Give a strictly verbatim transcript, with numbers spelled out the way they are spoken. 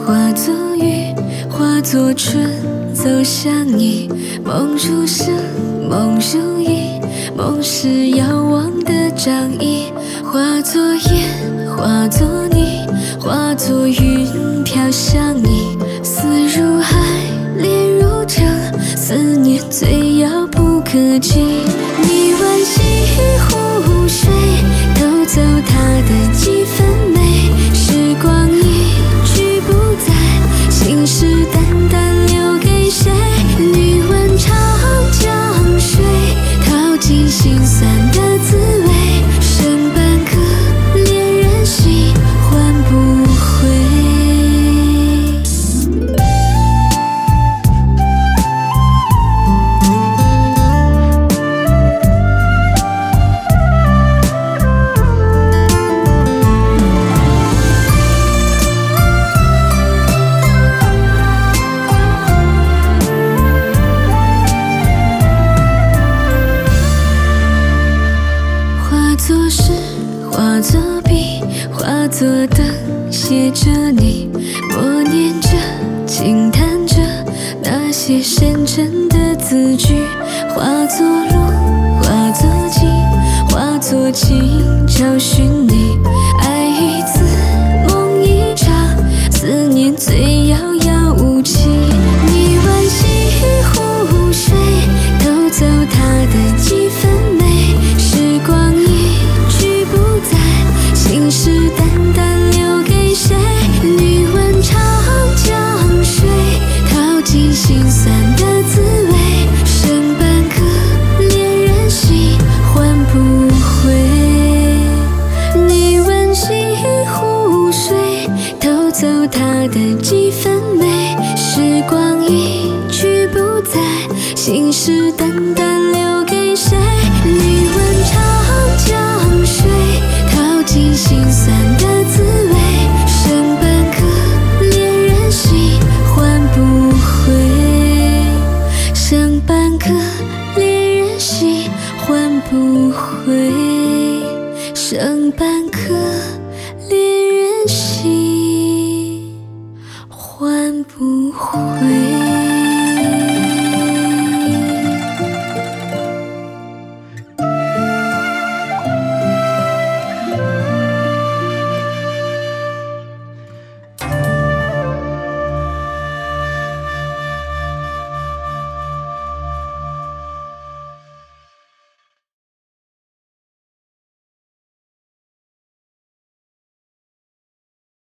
化作雨，化作春，走向你。梦如声，梦如影，梦是遥望的掌印。化作烟，化作泥，化作云飘向你。思如海，恋如城，思念最遥不可及。你惋惜湖水，偷走它的几分美。时光一去不再，心事淡淡留给谁？你问长江水，淘尽心酸的滋味。剩半颗恋人心，换不回。化作诗，化作笔，化作灯，写着你。默念着，轻弹着那些深沉的字句。化作路，化作景，化作情，找寻你。爱一次，梦一场，思念最遥遥无期。你惋惜湖水，偷走它的几分美。时光一去不再，心事淡淡留给谁？你问长江水，淘尽心酸的滋味。剩半颗恋人心，换不回。你惋惜湖水，偷走它的几分美。时光一去不再，心事淡淡留给谁？你问长江水，淘尽心酸的滋味。剩半颗恋人心，换不回。剩半颗恋人心，换不回。剩半颗恋人心，换不回。